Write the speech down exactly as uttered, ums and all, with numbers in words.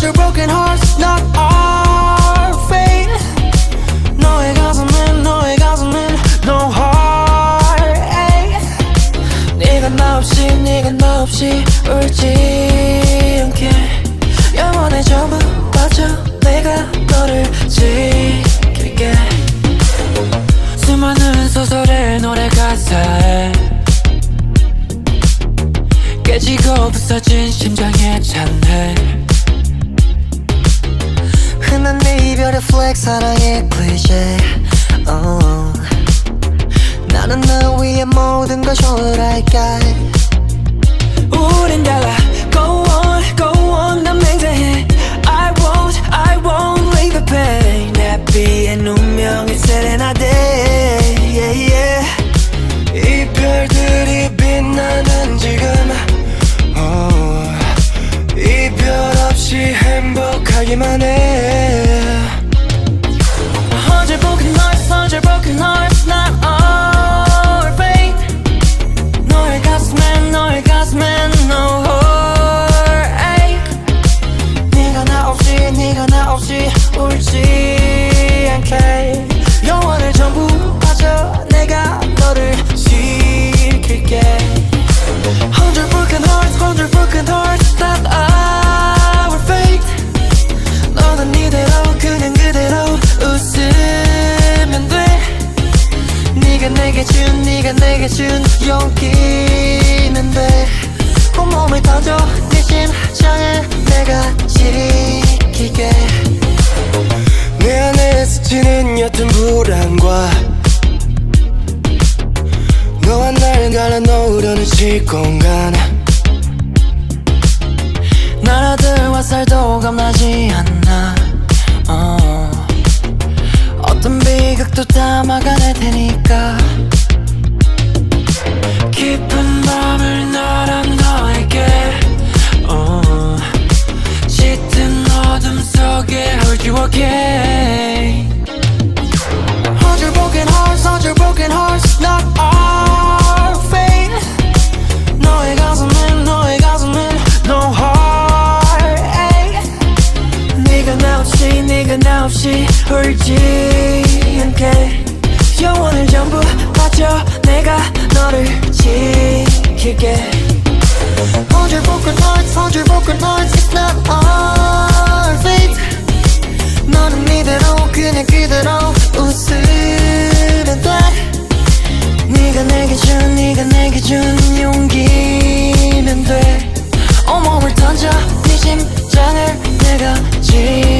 hundred broken hearts not our fate. 너의 가슴엔 너의 가슴엔 no heartache. 네가 나 없이 네가 나 없이 울지 않게 영원의 전부 바쳐 내가 너를 지킬게. 수많은 소설의 노래 가사에 깨지고 부서진 심장에 찬해. 흔한 내 이별의 플렉 사랑의 클리셰. oh. 나는 너 위에 모든 걸 shoulder할게. 우린 달라 go on go on 난 맹세해. I won't I won't leave the pain. 해피의 운명의 세레나데 yeah, yeah. 이별들이 빛나는 지금 oh. 이별 없이 행복하기만 해. Hundred broken hearts hundred broken hearts not our fate. 너의 가슴엔 너의 가슴엔 no heartache. 네가 나 없이 네가 나 없이 울지 않게 영원을 전부 바쳐 내가 너를 지킬게. Hundred broken hearts hundred broken hearts not our fate. 너는 이대로 그냥 그대로 웃으면 돼. 네가 내게 준 네가 내게 준 용기면 돼. 온몸을 던져 네 심장을 내가 지킬게. 내 안에 스치는 옅은 불안과 너와 나를 갈라놓으려는 시공간. 나라들과 살도 겁나지 않나. 어. 어떤 비극도 다 막아낼 테니까. 깊은 밤을 날아 너에게 어. 짙은 어둠 속에 hold you again. Hundred broken hearts hundred broken hearts not our fate. 너의 가슴엔 너의 가슴엔 no heartache. 네가 나 없이 네가 나 없이 울지 않게 영원을 전부 바쳐 내가 너를 지킬게. Hundred broken hearts hundred broken hearts it's not our fate. 너는 이대로 그냥 그대로 웃으면 돼. 네가 내게 준 네가 내게 준 용기면 돼. 온몸을 던져 네 심장을 내가 지